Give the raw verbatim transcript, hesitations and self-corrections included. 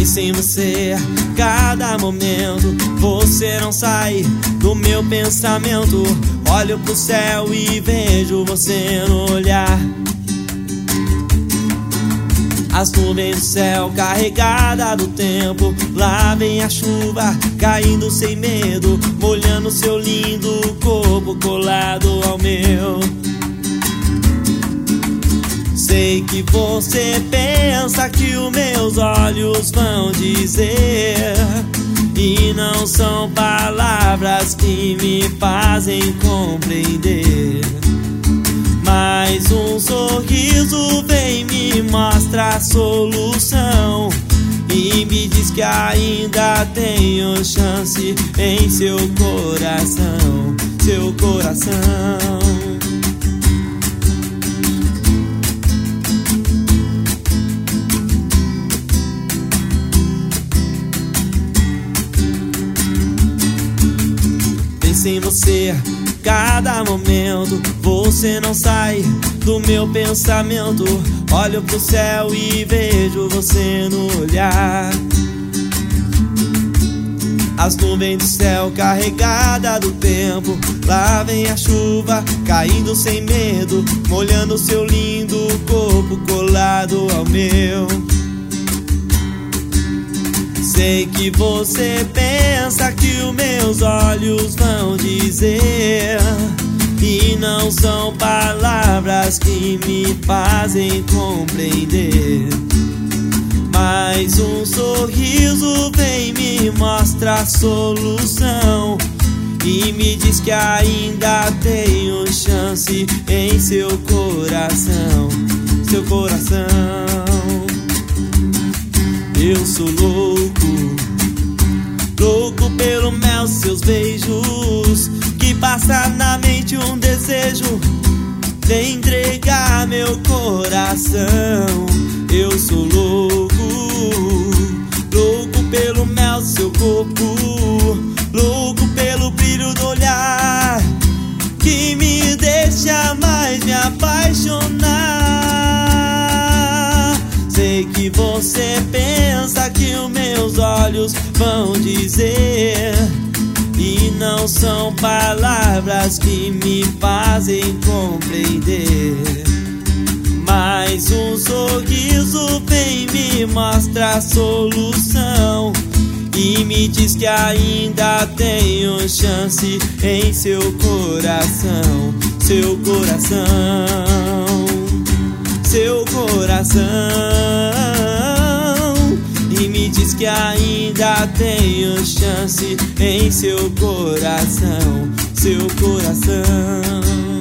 Penso em você cada momento, você não sai do meu pensamento. Olho pro céu e vejo você no olhar. As nuvens do céu carregada do tempo, lá vem a chuva caindo sem medo, molhando seu lindo corpo colado ao meu. Sei que você pensa que os meus olhos vão dizer, e não são palavras que me fazem compreender. Mas um sorriso vem me mostrar a solução e me diz que ainda tenho chance em seu coração, seu coração. Penso em você cada momento, você não sai do meu pensamento. Olho pro céu e vejo você no olhar. As nuvens do céu carregada do tempo, lá vem a chuva caindo sem medo, molhando seu lindo corpo colado ao meu. Sei que você pensa que os meus olhos vão dizer, e não são palavras que me fazem compreender. Mas um sorriso vem me mostrar a solução e me diz que ainda tenho chance em seu coração, seu coração. Eu sou louco, louco pelo mel, seus beijos, que passa na mente um desejo de entregar meu coração. Eu sou louco, louco pelo mel, seu corpo, louco pelo brilho do olhar, que me deixa mais me apaixonar. Sei que você pensa que os meus olhos vão dizer, e não são palavras que me fazem compreender. Mas um sorriso vem me mostrar a solução e me diz que ainda tenho chance em seu coração, seu coração, seu coração. E me diz que ainda tenho chance em seu coração, seu coração.